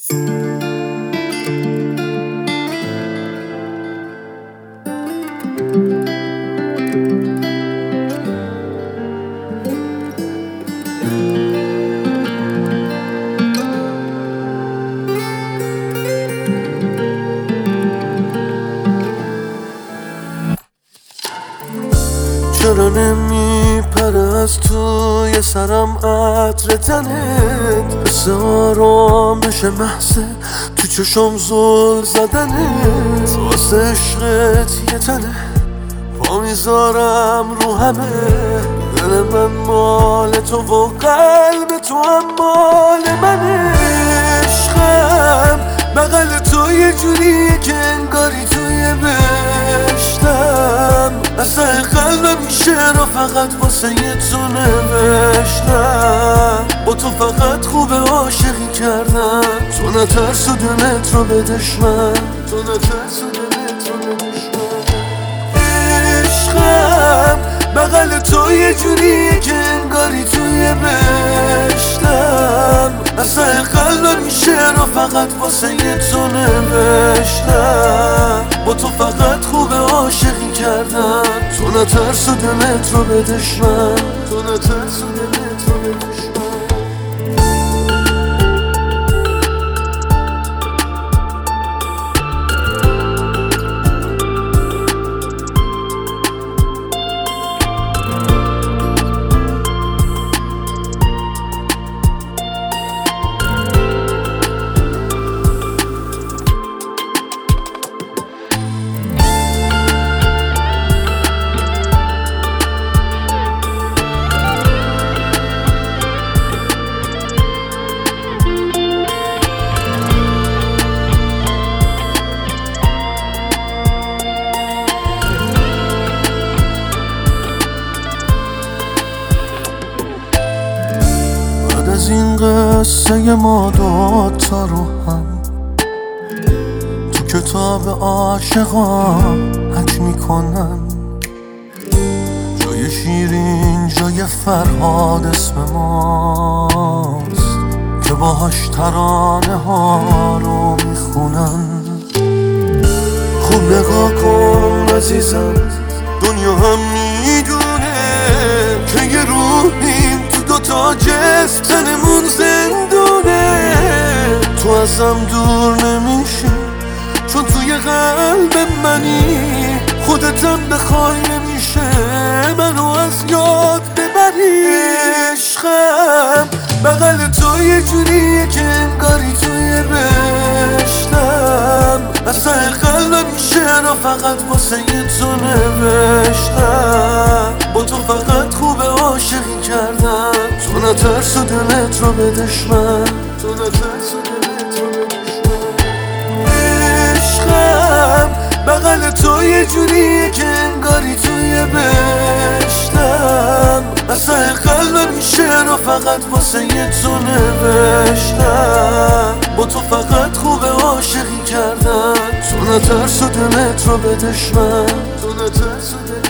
چرا نمیپره از توی سرم عطر تنت، حس آرامش محض تو چشم زل زدنت. واسه عشقت یه تنه پا میذارم رو همه، دل من مال تو و قلب تو هم مال منه. عشقم بغل تو یه جوریه که انگاری توی بهشتم. اصلا قلبم این شعر فقط واسه یه تو نوشتم. با تو فقط خوب عاشقی کردم، تو نترس و دلت رو به دشمن، تو نترس و دلت رو به دشمن. عشقم بغل تو یه جوریه که انگاری توی بهشتم. اصلا قلبم این شعر فقط واسه یه تو نوشتم. با تو فقط خوب عاشقی کردم، تو نترس و دلت رو به دشمن، تو نترس و دلت رو به دشمن. از این قصه ما دوتا رو هم تو کتاب عاشقان حک میکنن. جای شیرین جای فرهاد اسم ماست که باهاش ترانه ها رو میخونن. خوب نگاه کن عزیزم، دنیا هم میدونه که یه روحیم دوتا جسم تنمون زندونه. تو ازم دور نمیشی چون توی قلب منی، خودتم بخوای نمیشه منو از یاد ببری. عشقم بغل تو یه جوریه که انگاری توی بهشتم. اصلا قلبم این شعر فقط واسه یه تو نوشتم. با تو فقط خوب عاشقی کردم، تو نترس و دلت رو به دشمن، تو نترس و دلت رو به دشمن. عشقم بغل تو یه جوریه که انگاری توی بهشتم. اصلا قلبم این شعر فقط واسه یه تو نوشتم. با تو فقط خوب عاشقی کردم، تو نترس و دلت رو به دشمن، تو نترس و دلت